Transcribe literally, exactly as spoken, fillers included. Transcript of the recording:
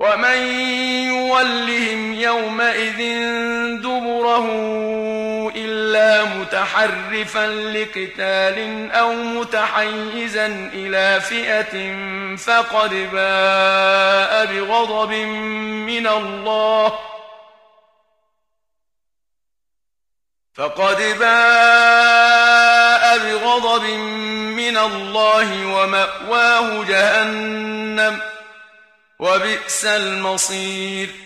ومن يولهم يومئذ دبره إلا متحرفا لقتال أو متحيزا إلى فئة فقد باء بغضب من الله فقد باء بغضب من الله ومأواه جهنم وبئس المصير.